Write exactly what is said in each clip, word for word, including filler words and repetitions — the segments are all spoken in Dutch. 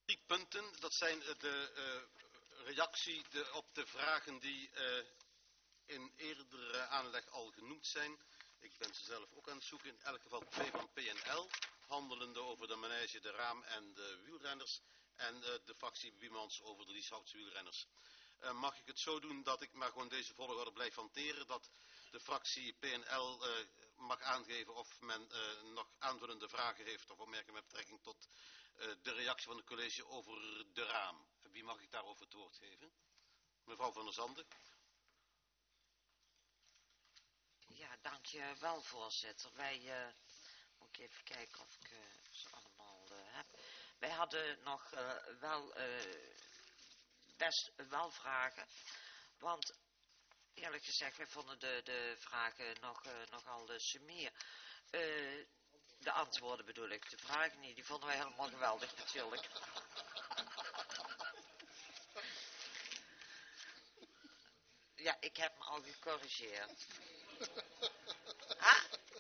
Drie punten, dat zijn de uh, reactie de, op de vragen die uh, in eerdere aanleg al genoemd zijn. Ik ben ze zelf ook aan het zoeken, in elk geval twee van P N L, handelende over de manege, de raam en de wielrenners. En uh, de fractie Wiemans over de Lieshoutse wielrenners. Uh, mag ik het zo doen dat ik maar gewoon deze volgorde blijf hanteren, dat de fractie P N L uh, mag aangeven of men uh, nog aanvullende vragen heeft of opmerkingen met betrekking tot uh, de reactie van het college over de raam. Wie mag ik daarover het woord geven? Mevrouw van der Zanden. Ja, dank je wel, voorzitter. Wij, uh, moet ik even kijken of ik uh, ze allemaal uh, heb. Wij hadden nog uh, wel, uh, best wel vragen, want eerlijk gezegd, wij vonden de, de vragen nog, uh, nogal uh, sumier. Uh, de antwoorden bedoel ik, de vragen niet, die vonden wij helemaal geweldig natuurlijk. Ja, ik heb me al gecorrigeerd. Ha?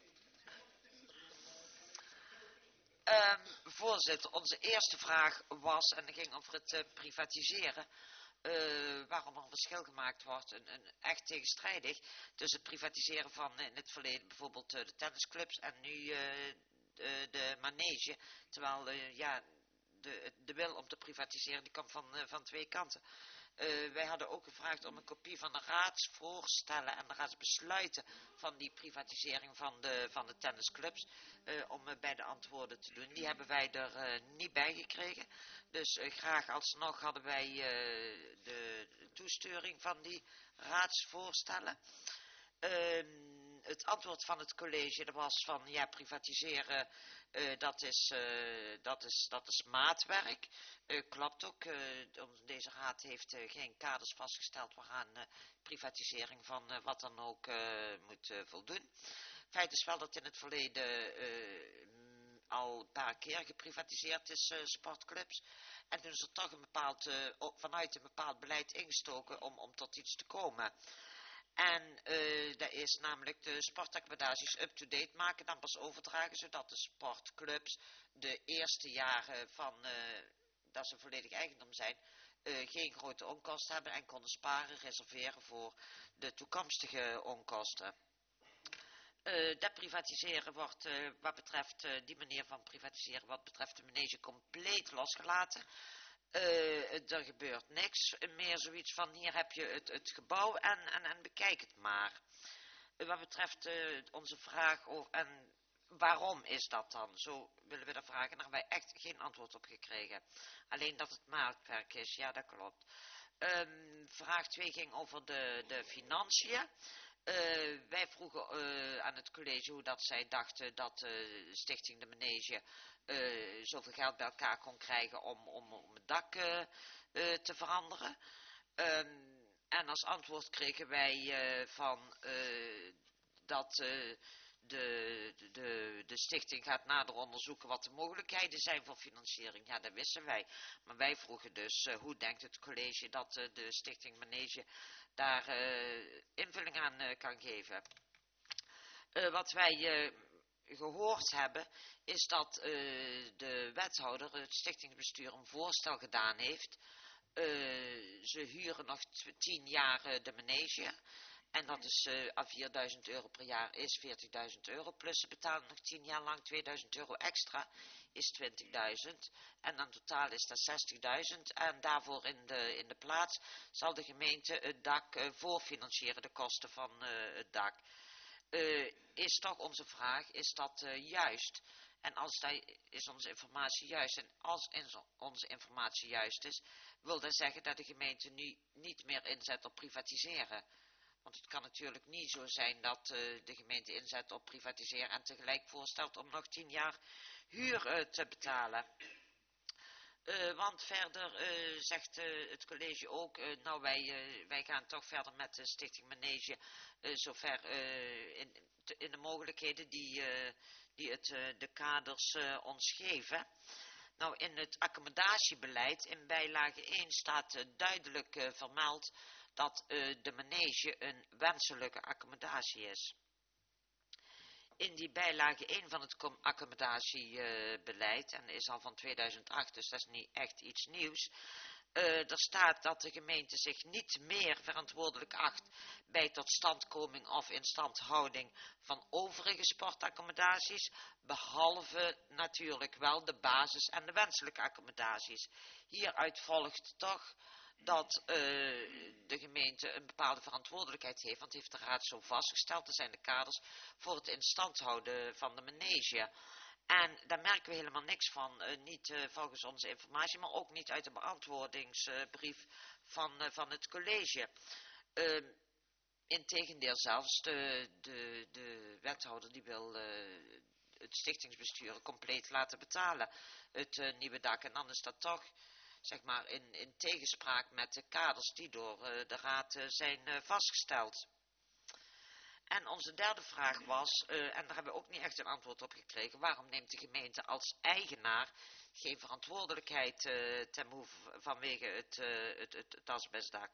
Um, voorzitter, onze eerste vraag was, en dat ging over het uh, privatiseren, uh, waarom er een verschil gemaakt wordt, een, een echt tegenstrijdig, tussen het privatiseren van in het verleden bijvoorbeeld uh, de tennisclubs en nu uh, de, de manege, terwijl uh, ja, de, de wil om te privatiseren die komt van, uh, van twee kanten. Uh, wij hadden ook gevraagd om een kopie van de raadsvoorstellen en de raadsbesluiten van die privatisering van de, van de tennisclubs, uh, om uh, bij de antwoorden te doen. Die hebben wij er uh, niet bij gekregen. Dus uh, graag alsnog hadden wij uh, de, de toesteuring van die raadsvoorstellen. Uh, het antwoord van het college dat was van ja, privatiseren, uh, dat, is, uh, dat, is, dat is maatwerk. Uh, klopt ook, uh, deze raad heeft uh, geen kaders vastgesteld waaraan uh, privatisering van uh, wat dan ook uh, moet uh, voldoen. Feit is wel dat in het verleden uh, al een paar keer geprivatiseerd is, uh, sportclubs. En toen is er toch een bepaald, uh, vanuit een bepaald beleid ingestoken om, om tot iets te komen. En uh, dat is namelijk de sportaccommodaties up-to-date maken, dan pas overdragen, zodat de sportclubs de eerste jaren van, uh, dat ze volledig eigendom zijn, uh, geen grote onkosten hebben en konden sparen, reserveren voor de toekomstige onkosten. Uh, dat privatiseren wordt, uh, wat betreft uh, die manier van privatiseren, wat betreft de manege, compleet losgelaten. Uh, er gebeurt niks meer, zoiets van hier heb je het, het gebouw en, en, en bekijk het maar. Uh, wat betreft uh, onze vraag over, en waarom is dat dan? Zo willen we dat vragen, daar hebben wij echt geen antwoord op gekregen. Alleen dat het maatwerk is, ja dat klopt. Um, vraag twee ging over de, de financiën. Uh, wij vroegen uh, aan het college hoe dat zij dachten dat uh, Stichting de Manege uh, zoveel geld bij elkaar kon krijgen om, om, om het dak uh, uh, te veranderen. Um, en als antwoord kregen wij uh, van uh, dat uh, de, de, de stichting gaat nader onderzoeken wat de mogelijkheden zijn voor financiering. Ja, dat wisten wij. Maar wij vroegen dus, uh, hoe denkt het college dat uh, de Stichting Manege daar uh, invulling aan uh, kan geven. Uh, wat wij uh, gehoord hebben, is dat uh, de wethouder, het stichtingsbestuur, een voorstel gedaan heeft. Uh, ze huren nog tien jaar uh, de manege. En dat is uh, à vierduizend euro per jaar is veertigduizend euro. Plus ze betalen nog tien jaar lang tweeduizend euro extra. Is twintigduizend. En dan totaal is dat zestigduizend. En daarvoor in de, in de plaats zal de gemeente het dak uh, voorfinancieren. De kosten van uh, het dak. Uh, is toch onze vraag, is dat uh, juist? En als dat is onze informatie juist, en als onze informatie juist is, wil dat zeggen dat de gemeente nu niet meer inzet op privatiseren. Want het kan natuurlijk niet zo zijn dat uh, de gemeente inzet op privatiseren en tegelijk voorstelt om nog tien jaar huur uh, te betalen. Uh, want verder uh, zegt uh, het college ook, uh, nou wij, uh, wij gaan toch verder met de Stichting Manege, uh, zover uh, in, te, in de mogelijkheden die, uh, die het, uh, de kaders uh, ons geven. Nou, in het accommodatiebeleid in bijlage één staat uh, duidelijk uh, vermeld dat uh, de manege een wenselijke accommodatie is. in die bijlage één van het accommodatiebeleid, en is al van tweeduizend acht, dus dat is niet echt iets nieuws. Uh, er staat dat de gemeente zich niet meer verantwoordelijk acht bij totstandkoming of instandhouding van overige sportaccommodaties, behalve natuurlijk wel de basis- en de wenselijke accommodaties. Hieruit volgt toch dat uh, de gemeente een bepaalde verantwoordelijkheid heeft, want heeft de raad zo vastgesteld, er zijn de kaders voor het instand houden van de manege. En daar merken we helemaal niks van, uh, niet uh, volgens onze informatie, maar ook niet uit de beantwoordingsbrief van, uh, van het college. Uh, Integendeel zelfs, de, de, de wethouder die wil uh, het stichtingsbestuur compleet laten betalen, het uh, nieuwe dak. En dan is dat toch, zeg maar, in, in tegenspraak met de kaders die door uh, de raad uh, zijn uh, vastgesteld. En onze derde vraag was, uh, en daar hebben we ook niet echt een antwoord op gekregen, waarom neemt de gemeente als eigenaar geen verantwoordelijkheid uh, ten behoeve vanwege het, uh, het, het, het asbestdak?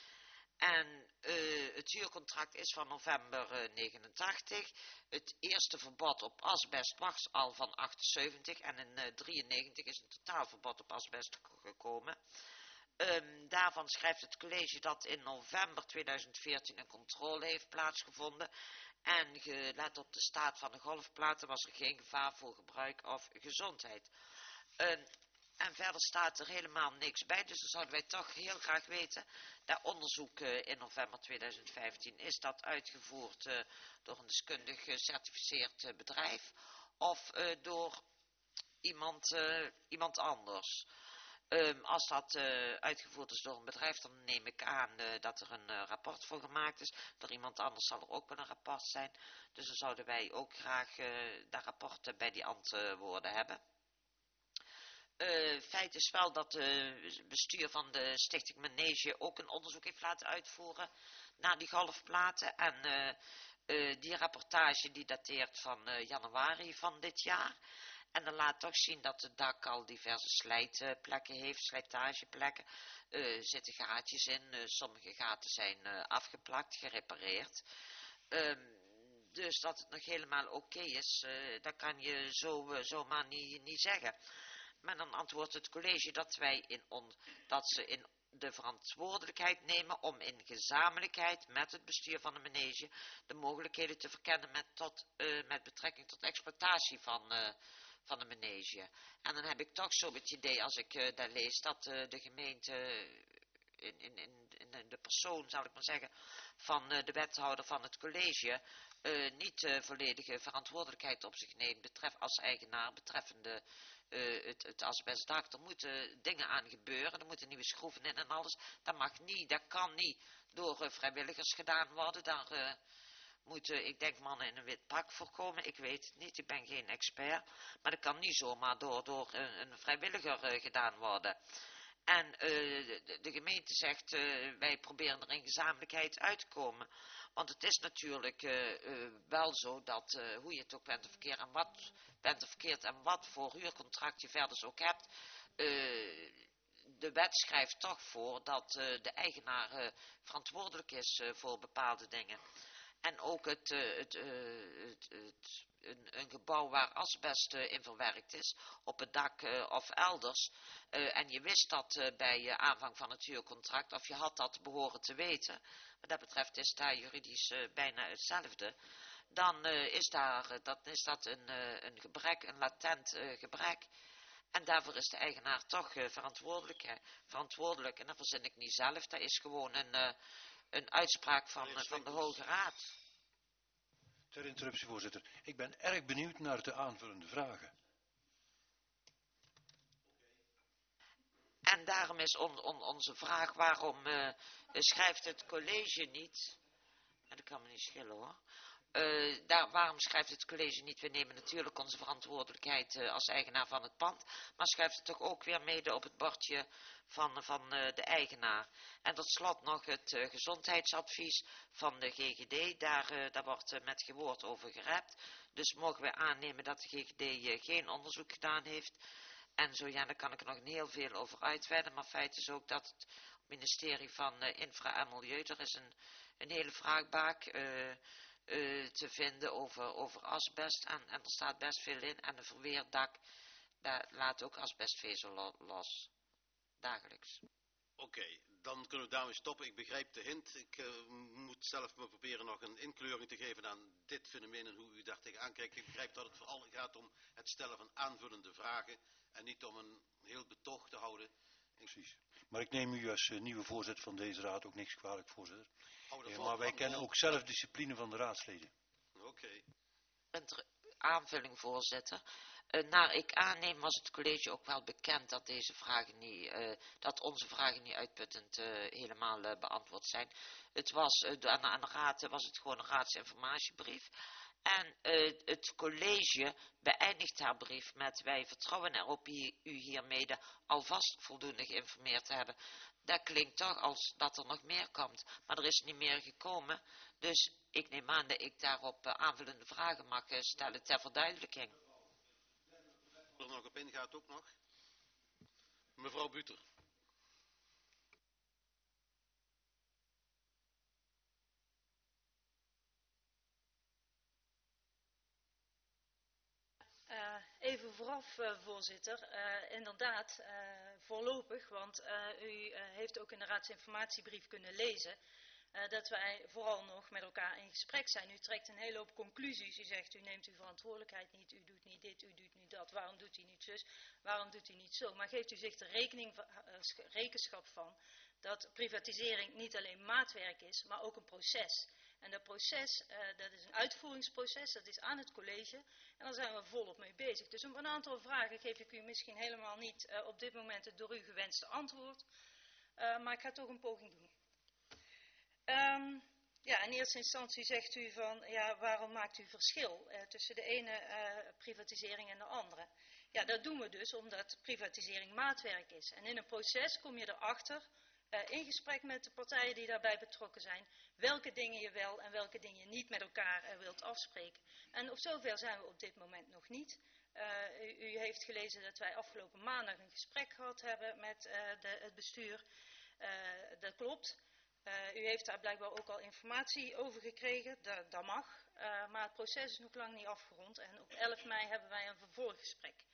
En uh, het huurcontract is van november uh, negenentachtig. Het eerste verbod op asbest was al van achtenzeventig en in uh, drieënnegentig is een totaalverbod op asbest gekomen. Um, daarvan schrijft het college dat in november tweeduizend veertien een controle heeft plaatsgevonden. En gelet op de staat van de golfplaten was er geen gevaar voor gebruik of gezondheid. Um, en verder staat er helemaal niks bij, dus dan zouden wij toch heel graag weten. Dat onderzoek uh, in november tweeduizend vijftien, is dat uitgevoerd uh, door een deskundig gecertificeerd uh, bedrijf of uh, door iemand, uh, iemand anders? Um, als dat uh, uitgevoerd is door een bedrijf, dan neem ik aan uh, dat er een uh, rapport voor gemaakt is. Door iemand anders zal er ook wel een rapport zijn. Dus dan zouden wij ook graag uh, dat rapport uh, bij die antwoorden hebben. Uh, feit is wel dat het bestuur van de Stichting Manege ook een onderzoek heeft laten uitvoeren naar die golfplaten. En uh, uh, die rapportage die dateert van uh, januari van dit jaar. En dat laat toch zien dat het dak al diverse slijtplekken heeft, slijtageplekken. Er uh, zitten gaatjes in, uh, sommige gaten zijn uh, afgeplakt, gerepareerd. Um, dus dat het nog helemaal oké okay is, uh, dat kan je zo, uh, zomaar niet, niet zeggen. Maar dan antwoordt het college dat, wij in on, dat ze in de verantwoordelijkheid nemen om in gezamenlijkheid met het bestuur van de manege de mogelijkheden te verkennen met, tot, uh, met betrekking tot exploitatie van... Uh, van de manege. En dan heb ik toch zo het idee, als ik uh, daar lees, dat uh, de gemeente in, in, in, in de persoon, zal ik maar zeggen, van uh, de wethouder van het college uh, niet uh, volledige verantwoordelijkheid op zich neemt betref, als eigenaar betreffende uh, het, het asbestdak. Er moeten dingen aan gebeuren, er moeten nieuwe schroeven in en alles. Dat mag niet, dat kan niet door uh, vrijwilligers gedaan worden. Daar... Uh, moeten, ik denk, mannen in een wit pak voorkomen. Ik weet het niet, ik ben geen expert. Maar dat kan niet zomaar door, door een, een vrijwilliger uh, gedaan worden. En uh, de, de gemeente zegt, uh, wij proberen er in gezamenlijkheid uit te komen. Want het is natuurlijk uh, uh, wel zo dat, uh, hoe je het ook bent of verkeerd en wat bent of verkeerd en wat voor huurcontract je verder ook hebt, uh, de wet schrijft toch voor dat uh, de eigenaar uh, verantwoordelijk is uh, voor bepaalde dingen. En ook het, uh, het, uh, het, het, een, een gebouw waar asbest uh, in verwerkt is, op het dak uh, of elders, uh, en je wist dat uh, bij uh, aanvang van het huurcontract, of je had dat behoren te weten, wat dat betreft is daar juridisch uh, bijna hetzelfde, dan uh, is, daar, uh, dat, is dat een, uh, een gebrek, een latent uh, gebrek. En daarvoor is de eigenaar toch uh, verantwoordelijk, verantwoordelijk. En dat verzin ik niet zelf, dat is gewoon een... Uh, een uitspraak van, uh, van de Hoge Raad. Ter interruptie, voorzitter. Ik ben erg benieuwd naar de aanvullende vragen. En daarom is on, on, onze vraag, waarom uh, schrijft het college niet... En dat kan me niet schillen hoor. Uh, daar, waarom schrijft het college niet, we nemen natuurlijk onze verantwoordelijkheid uh, als eigenaar van het pand, maar schrijft het toch ook weer mede op het bordje van, van uh, de eigenaar. En tot slot nog het uh, gezondheidsadvies van de G G D, daar, uh, daar wordt uh, met gewoord over gerept. Dus mogen we aannemen dat de G G D uh, geen onderzoek gedaan heeft. En zo ja, daar kan ik er nog heel veel over uitweiden, maar feit is ook dat het ministerie van uh, Infra en Milieu, er is een, een hele vraagbaak. Uh, uh, te vinden over, over asbest. En, en er staat best veel in. En een verweerd dak, daar laat ook asbestvezel lo los. Dagelijks. Oké, okay, dan kunnen we daarmee stoppen. Ik begrijp de hint. Ik uh, moet zelf maar proberen nog een inkleuring te geven aan dit fenomeen en hoe u daar tegenaan kijkt. Ik begrijp dat het vooral gaat om het stellen van aanvullende vragen en niet om een heel betoog te houden. Precies. Maar ik neem u als uh, nieuwe voorzitter van deze raad ook niks kwalijk, voorzitter. Uh, maar wij kennen ook zelfdiscipline van de raadsleden. Oké. Okay. Een aanvulling, voorzitter. Uh, naar ik aanneem was het college ook wel bekend dat deze vragen niet, uh, dat onze vragen niet uitputtend uh, helemaal uh, beantwoord zijn. Het was, uh, aan, de, aan de raad was het gewoon een raadsinformatiebrief. En uh, het college beëindigt haar brief met: wij vertrouwen erop u hiermede alvast voldoende geïnformeerd te hebben. Dat klinkt toch als dat er nog meer komt, maar er is niet meer gekomen. Dus ik neem aan dat ik daarop uh, aanvullende vragen mag uh, stellen ter verduidelijking. Er nog op ingaat ook nog. Mevrouw Buter. Uh, even vooraf, uh, voorzitter. Uh, inderdaad, uh, voorlopig, want uh, u uh, heeft ook in de raadsinformatiebrief kunnen lezen uh, dat wij vooral nog met elkaar in gesprek zijn. U trekt een hele hoop conclusies. U zegt, u neemt uw verantwoordelijkheid niet, u doet niet dit, u doet niet dat. Waarom doet u niet zus, waarom doet u niet zo? Maar geeft u zich er rekening, uh, rekenschap van dat privatisering niet alleen maatwerk is, maar ook een proces. En dat proces, uh, dat is een uitvoeringsproces, dat is aan het college en daar zijn we volop mee bezig. Dus op een aantal vragen geef ik u misschien helemaal niet uh, op dit moment het door u gewenste antwoord, uh, maar ik ga toch een poging doen. Um, ja, in eerste instantie zegt u van, ja, waarom maakt u verschil uh, tussen de ene uh, privatisering en de andere? Ja, dat doen we dus omdat privatisering maatwerk is. En in een proces kom je erachter, Uh, in gesprek met de partijen die daarbij betrokken zijn, welke dingen je wel en welke dingen je niet met elkaar uh, wilt afspreken. En op zover zijn we op dit moment nog niet. Uh, u, u heeft gelezen dat wij afgelopen maandag een gesprek gehad hebben met uh, de, het bestuur. Uh, dat klopt. Uh, u heeft daar blijkbaar ook al informatie over gekregen, dat, dat mag. Uh, maar het proces is nog lang niet afgerond en op elf mei hebben wij een vervolggesprek.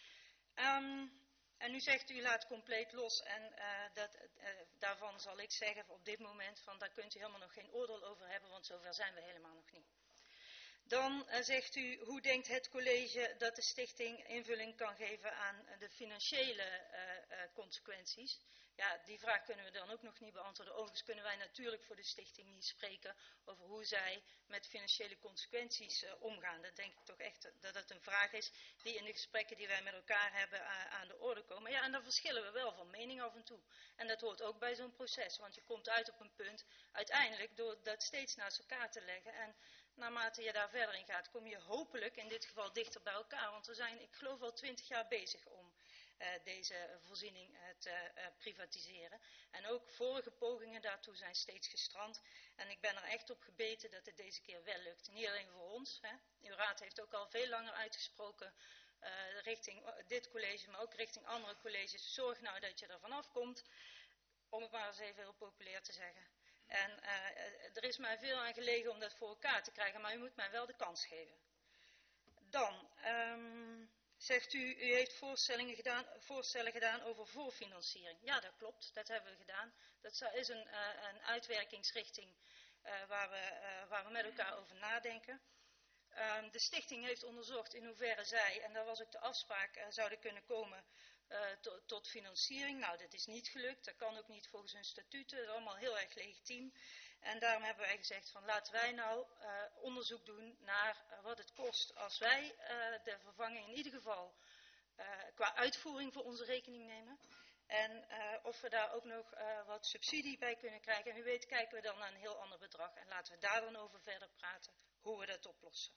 Um, En u zegt, u laat compleet los en uh, dat, uh, daarvan zal ik zeggen op dit moment, van daar kunt u helemaal nog geen oordeel over hebben, want zover zijn we helemaal nog niet. Dan uh, zegt u, hoe denkt het college dat de stichting invulling kan geven aan uh, de financiële uh, uh, consequenties? Ja, die vraag kunnen we dan ook nog niet beantwoorden. Overigens kunnen wij natuurlijk voor de stichting niet spreken over hoe zij met financiële consequenties uh, omgaan. Dat denk ik toch echt dat het een vraag is die in de gesprekken die wij met elkaar hebben uh, aan de orde komen. Ja, en daar verschillen we wel van mening af en toe. En dat hoort ook bij zo'n proces, want je komt uit op een punt, uiteindelijk door dat steeds naast elkaar te leggen. En naarmate je daar verder in gaat, kom je hopelijk in dit geval dichter bij elkaar. Want we zijn, ik geloof, al twintig jaar bezig om uh, deze voorziening uh, te uh, privatiseren. En ook vorige pogingen daartoe zijn steeds gestrand. En ik ben er echt op gebeten dat het deze keer wel lukt. Niet alleen voor ons. Hè. Uw raad heeft ook al veel langer uitgesproken uh, richting dit college, maar ook richting andere colleges. Zorg nou dat je er vanaf komt. Om het maar eens even heel populair te zeggen. En uh, er is mij veel aan gelegen om dat voor elkaar te krijgen, maar u moet mij wel de kans geven. Dan um, zegt u, u heeft voorstellingen gedaan, voorstellen gedaan over voorfinanciering. Ja, dat klopt, dat hebben we gedaan. Dat is een, uh, een uitwerkingsrichting uh, waar, we, uh, waar we met elkaar over nadenken. Um, de stichting heeft onderzocht in hoeverre zij, en daar was ook de afspraak, uh, zouden kunnen komen uh, to, tot financiering. Nou, dat is niet gelukt. Dat kan ook niet volgens hun statuten. Dat is allemaal heel erg legitiem. En daarom hebben wij gezegd van laten wij nou uh, onderzoek doen naar uh, wat het kost als wij uh, de vervanging in ieder geval uh, qua uitvoering voor onze rekening nemen. En uh, of we daar ook nog uh, wat subsidie bij kunnen krijgen. En wie weet kijken we dan naar een heel ander bedrag. En laten we daar dan over verder praten, hoe we dat oplossen.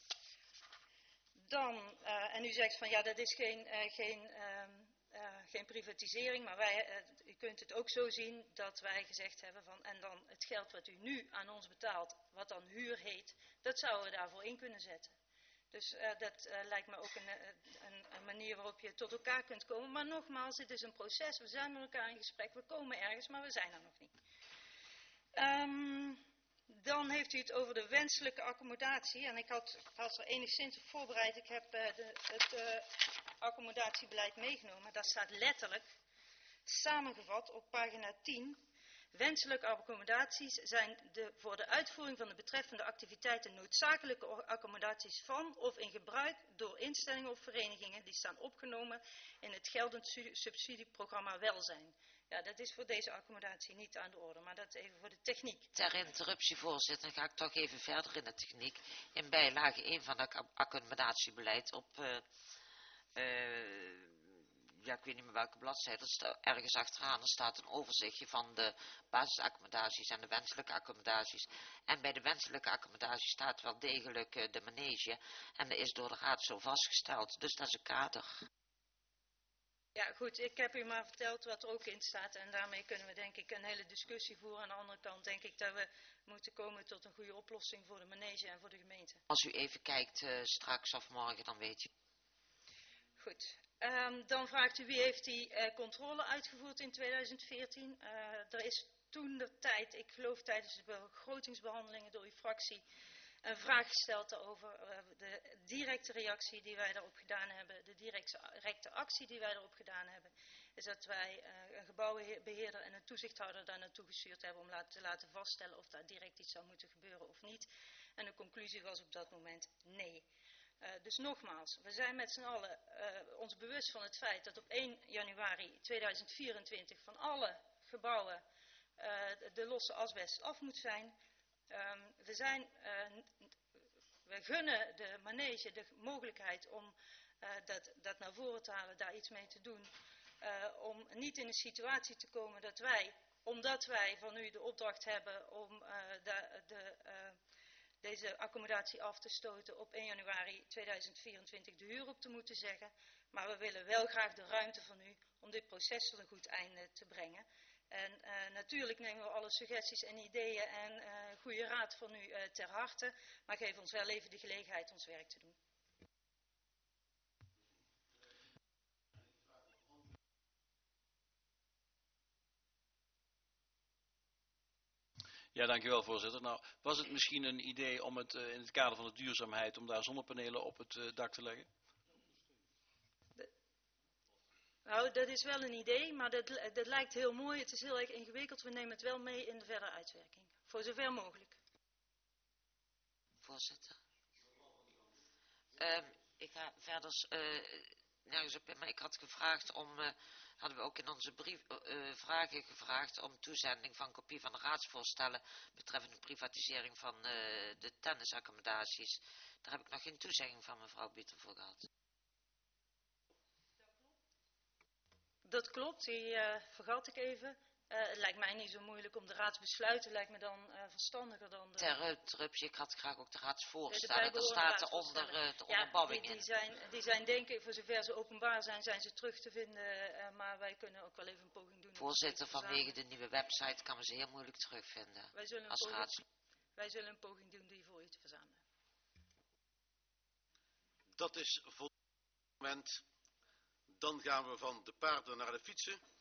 Dan, uh, en u zegt van ja, dat is geen, uh, geen, uh, uh, geen privatisering. Maar wij, uh, u kunt het ook zo zien dat wij gezegd hebben van en dan het geld wat u nu aan ons betaalt, wat dan huur heet, dat zouden we daarvoor in kunnen zetten. Dus uh, dat uh, lijkt me ook een, een, een manier waarop je tot elkaar kunt komen. Maar nogmaals, het is een proces. We zijn met elkaar in gesprek. We komen ergens, maar we zijn er nog niet. Um, Dan heeft u het over de wenselijke accommodatie. En ik had, ik had er enigszins op voorbereid. Ik heb uh, de, het uh, accommodatiebeleid meegenomen. Daar staat letterlijk samengevat op pagina tien. Wenselijke accommodaties zijn de voor de uitvoering van de betreffende activiteiten noodzakelijke accommodaties van of in gebruik door instellingen of verenigingen die staan opgenomen in het geldend subsidieprogramma Welzijn. Ja, dat is voor deze accommodatie niet aan de orde, maar dat even voor de techniek. Ter interruptie, voorzitter, dan ga ik toch even verder in de techniek. In bijlage één van het accommodatiebeleid op, uh, uh, ja, ik weet niet meer welke bladzijde, ergens achteraan, er staat een overzichtje van de basisaccommodaties en de wenselijke accommodaties. En bij de wenselijke accommodaties staat wel degelijk uh, de manege en dat is door de raad zo vastgesteld, dus dat is een kader. Ja, goed, ik heb u maar verteld wat er ook in staat en daarmee kunnen we denk ik een hele discussie voeren. Aan de andere kant denk ik dat we moeten komen tot een goede oplossing voor de manege en voor de gemeente. Als u even kijkt uh, straks of morgen, dan weet u. Goed, um, dan vraagt u wie heeft die uh, controle uitgevoerd in tweeduizend veertien. Uh, er is toen de tijd, ik geloof tijdens de begrotingsbehandelingen door uw fractie, een vraag gesteld over uh, de directe reactie die wij daarop gedaan hebben, de directe actie die wij daarop gedaan hebben, is dat wij uh, een gebouwenbeheerder en een toezichthouder daar naartoe gestuurd hebben om laten, te laten vaststellen of daar direct iets zou moeten gebeuren of niet. En de conclusie was op dat moment nee. Uh, dus nogmaals, we zijn met z'n allen uh, ons bewust van het feit dat op één januari tweeduizend vierentwintig van alle gebouwen uh, de, de losse asbest af moet zijn. Um, we, zijn uh, we gunnen de manege de mogelijkheid om uh, dat, dat naar voren te halen, daar iets mee te doen. Uh, om niet in een situatie te komen dat wij, omdat wij van u de opdracht hebben om uh, de, de, uh, deze accommodatie af te stoten, op één januari tweeduizend vierentwintig de huur op te moeten zeggen. Maar we willen wel graag de ruimte van u om dit proces tot een goed einde te brengen. En uh, natuurlijk nemen we alle suggesties en ideeën en uh, goede raad van u uh, ter harte, maar geef ons wel even de gelegenheid ons werk te doen. Ja, dankjewel voorzitter. Nou, was het misschien een idee om het uh, in het kader van de duurzaamheid, om daar zonnepanelen op het uh, dak te leggen? De, nou, dat is wel een idee, maar dat, dat lijkt heel mooi. Het is heel erg ingewikkeld. We nemen het wel mee in de verdere uitwerking. Voor zover mogelijk. Voorzitter. Um, ik ga verder uh, nergens op in, maar ik had gevraagd om, uh, hadden we ook in onze brief, uh, vragen gevraagd om toezending van kopie van de raadsvoorstellen betreffende privatisering van uh, de tennisaccommodaties. Daar heb ik nog geen toezegging van mevrouw Bieter voor gehad. Dat klopt, die uh, vergat ik even. Uh, het lijkt mij niet zo moeilijk om de raadsbesluiten, lijkt me dan uh, verstandiger dan de... Ter interruptie, ik had graag ook de raadsvoorstellen. Er staat er onder uh, de ja, onderbouwing die, die in. Zijn, die zijn denk ik, voor zover ze openbaar zijn, zijn ze terug te vinden. Uh, maar wij kunnen ook wel even een poging doen. Voorzitter, vanwege de nieuwe website kan we ze heel moeilijk terugvinden. Wij zullen een, als poging, raads... wij zullen een poging doen die voor u te verzamelen. Dat is voor het moment. Dan gaan we van de paarden naar de fietsen.